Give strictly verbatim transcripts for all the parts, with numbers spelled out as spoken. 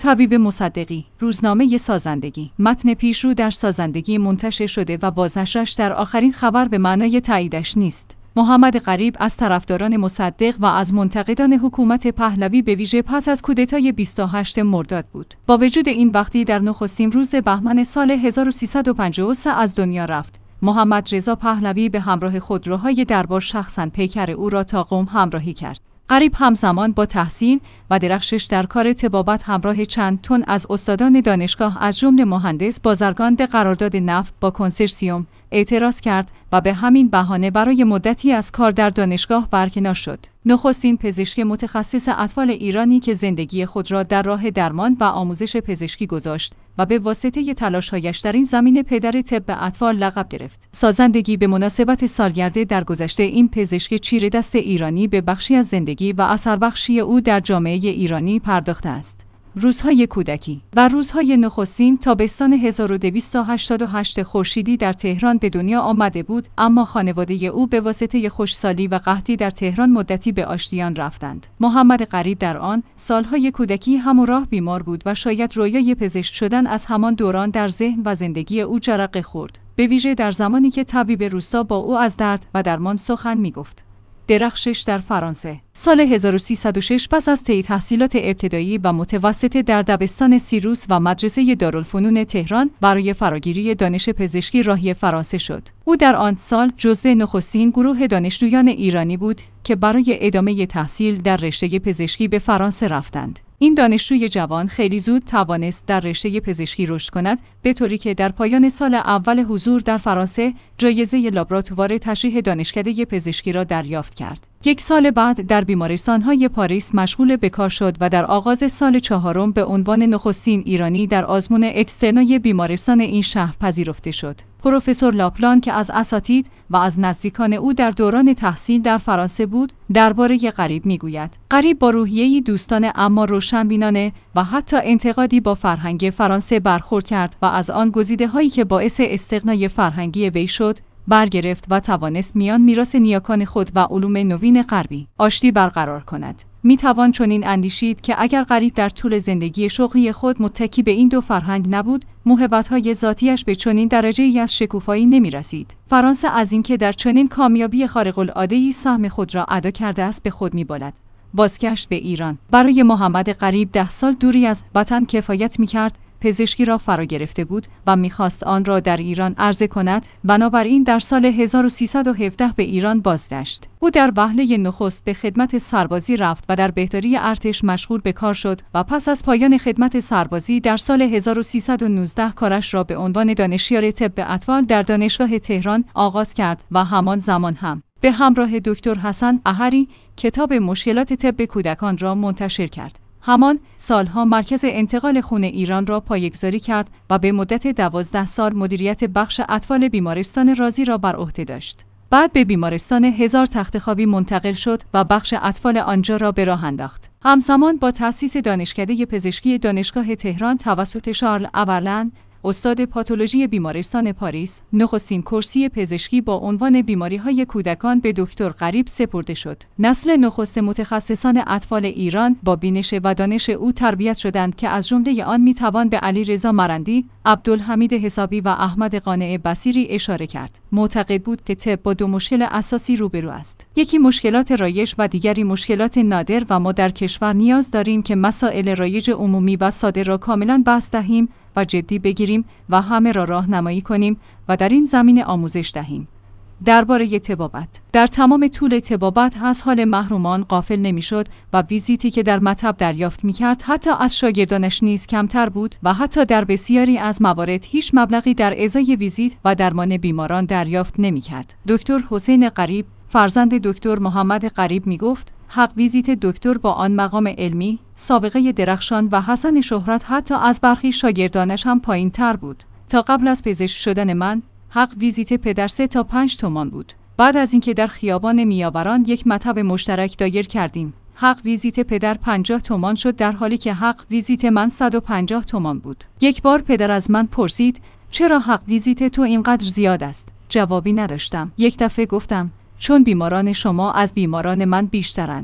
طبیب مصدقی، روزنامه سازندگی. متن پیشرو در سازندگی منتشر شده و بازنشرش در آخرین خبر به معنای تاییدش نیست. محمد غریب از طرفداران مصدق و از منتقدان حکومت پهلوی به ویژه پس از کودتای بیست و هشتم مرداد بود. با وجود این وقتی در نخستین روز بهمن سال هزار و سیصد و پنجاه و سه از دنیا رفت، محمد رضا پهلوی به همراه خودروهای دربار شخصاً پیکر او را تا قم همراهی کرد. غریب همزمان با تحسین و درخشش در کار طبابت همراه چند تن از استادان دانشگاه از جمله مهندس بازرگان به قرارداد نفت با کنسرسیوم اعتراض کرد و به همین بهانه برای مدتی از کار در دانشگاه برکنار شد. نخستین پزشک متخصص اطفال ایرانی که زندگی خود را در راه درمان و آموزش پزشکی گذاشت و به واسطه تلاش‌هایش در این زمینه پدر طب اطفال لقب گرفت. سازندگی به مناسبت سالگرد درگذشته این پزشک چیره دست ایرانی به بخشی از زندگی و اثربخشی او در جامعه ایرانی پرداخته است. روزهای کودکی و روزهای نخستین تابستان هزار و دویست و هشتاد و هشت خورشیدی در تهران به دنیا آمده بود، اما خانواده او به واسطه خشکسالی و قحطی در تهران مدتی به آشتیان رفتند. محمد غریب در آن سالهای کودکی همراه بیمار بود و شاید رویای پزشک شدن از همان دوران در ذهن و زندگی او جرقه خورد، به ویژه در زمانی که طبیب روستا با او از درد و درمان سخن می‌گفت. درخشش در فرانسه. سال هزار و سیصد و شش پس از طی تحصیلات ابتدایی و متوسطه در دبستان سیروس و مدرسه دارالفنون تهران برای فراگیری دانش پزشکی راهی فرانسه شد. او در آن سال جزو نخستین گروه دانشجویان ایرانی بود که برای ادامه تحصیل در رشته پزشکی به فرانسه رفتند. این دانشجوی جوان خیلی زود توانست در رشته پزشکی رشد کند، به طوری که در پایان سال اول حضور در فرانسه جایزه لابراتوار تشریح دانشکده پزشکی را دریافت کرد. یک سال بعد در بیمارستان‌های پاریس مشغول به کار شد و در آغاز سال چهارم به عنوان نخستین ایرانی در آزمون اکسترنای بیمارستان این شهر پذیرفته شد. پروفسور لاپلان که از اساتید و از نزدیکان او در دوران تحصیل در فرانسه بود، درباره غریب میگوید: غریب با روحیه‌ای دوستانه اما روشنبینانه و حتی انتقادی با فرهنگ فرانسه برخورد کرد و از آن گزیده‌هایی که باعث استغنای فرهنگی وی شد برگرفت و توانست میان میراث نیاکان خود و علوم نوین غربی آشتی برقرار کند. می توان چنین اندیشید که اگر غریب در طول زندگی شغلی خود متکی به این دو فرهنگ نبود، موهبت‌های ذاتیش به چنین درجه‌ای از شکوفایی نمی‌رسید. فرانسه از اینکه در چنین کامیابی خارق‌العاده‌ای سهم خود را ادا کرده است به خود می‌بالد. بازگشت به ایران برای محمد غریب ده سال دوری از وطن کفایت می‌کرد. پزشکی را فرا گرفته بود و می‌خواست آن را در ایران عرضه کند، بنابراین در سال هزار و سیصد و هفده به ایران بازگشت. او در وهله نخست به خدمت سربازی رفت و در بهداری ارتش مشغول به کار شد و پس از پایان خدمت سربازی در سال هزار و سیصد و نوزده کارش را به عنوان دانشیار طب اطفال در دانشگاه تهران آغاز کرد و همان زمان هم به همراه دکتر حسن احری کتاب مشکلات طب کودکان را منتشر کرد. همان سالها مرکز انتقال خون ایران را پایه‌گذاری کرد و به مدت دوازده سال مدیریت بخش اطفال بیمارستان رازی را بر عهده داشت. بعد به بیمارستان هزار تختخوابی منتقل شد و بخش اطفال آنجا را به راه انداخت. همزمان با تأسیس دانشکده پزشکی دانشگاه تهران توسط شارل اورلن، استاد پاتولوژی بیمارستان پاریس، نخستین کرسی پزشکی با عنوان بیماری‌های کودکان به دکتر غریب سپرده شد. نسل نخست متخصصان اطفال ایران با بینش و دانش او تربیت شدند که از جمله آن میتوان به علیرضا مرندی، عبدالحمید حسابی و احمد قانع بصیری اشاره کرد. معتقد بود که طب با دو مشکل اساسی روبرو است. یکی مشکلات رایج و دیگری مشکلات نادر و ما در کشور نیاز داریم که مسائل رایج عمومی و ساده را کاملا بحث دهیم و جدی بگیریم و همه را راهنمایی کنیم و در این زمینه آموزش دهیم. درباره طبابت. در تمام طول طبابت از حال محرومان غافل نمی‌شد و ویزیتی که در مطب دریافت می‌کرد حتی از شاگردانش نیز کمتر بود و حتی در بسیاری از موارد هیچ مبلغی در ازای ویزیت و درمان بیماران دریافت نمی‌کرد. دکتر حسین غریب، فرزند دکتر محمد غریب می‌گفت: حق ویزیت دکتر با آن مقام علمی، سابقه درخشان و حسن شهرت حتی از برخی شاگردانش هم پایین تر بود. تا قبل از پزشک شدن من، حق ویزیت پدر سه تا پنج تومان بود. بعد از اینکه در خیابان میاوران یک مطب مشترک دایر کردیم، حق ویزیت پدر پنجاه تومان شد در حالی که حق ویزیت من صد و پنجاه تومان بود. یک بار پدر از من پرسید: چرا حق ویزیت تو اینقدر زیاد است؟ جوابی نداشتم. یک دفعه گفتم: چون بیماران شما از بیماران من بیشترند.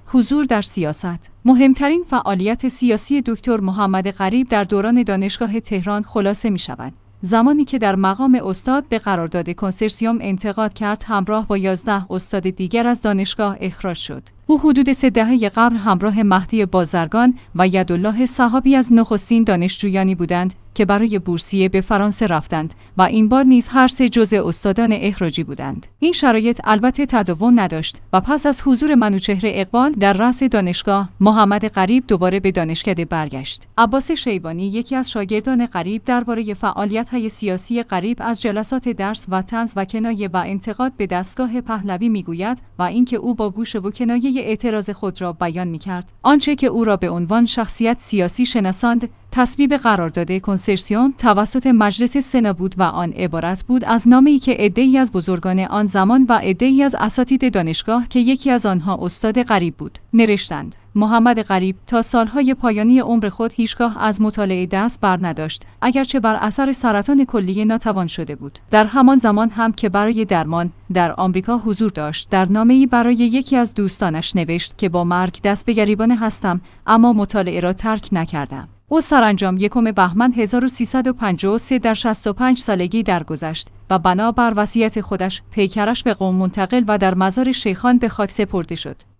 حضور در سیاست. مهمترین فعالیت سیاسی دکتر محمد غریب در دوران دانشگاه تهران خلاصه می شود. زمانی که در مقام استاد به قرارداد کنسرسیوم انتقاد کرد، همراه با یازده استاد دیگر از دانشگاه اخراج شد. او حدود سه دهه قبل همراه مهدی بازرگان و یدالله صحابی از نخستین دانشجویانی بودند که برای بورسیه به فرانسه رفتند و این بار نیز هر سه جزء استادان اخراجی بودند. این شرایط البته تداوم نداشت و پس از حضور منوچهر اقبال در رأس دانشگاه، محمد غریب دوباره به دانشکده برگشت. عباس شیبانی، یکی از شاگردان غریب، درباره فعالیت‌های سیاسی غریب از جلسات درس و طنز و کنایه و انتقاد به دستگاه پهلوی میگوید و اینکه او با گوش و کنایه اعتراض خود را بیان می‌کرد. آنچه که او را به عنوان شخصیت سیاسی شناساند، تصویب قرارداد کنسرسیوم توسط مجلس سنا بود و آن عبارت بود از نامه‌ای که عده‌ای از بزرگان آن زمان و عده‌ای از اساتید دانشگاه که یکی از آنها استاد غریب بود، نوشتند. محمد غریب تا سالهای پایانی عمر خود هیچگاه از مطالعه دست بر نداشت، اگرچه بر اثر سرطان کلیه ناتوان شده بود. در همان زمان هم که برای درمان در آمریکا حضور داشت، در نامه‌ای برای یکی از دوستانش نوشت که با مرگ دست به گریبان هستم، اما مطالعه را ترک نکردم. او سرانجام یکم بهمن هزار و سیصد و پنجاه و سه در شصت و پنج سالگی درگذشت و بنابر وصیت خودش پیکرش به قم منتقل و در مزار شیخان به خاک سپرده شد.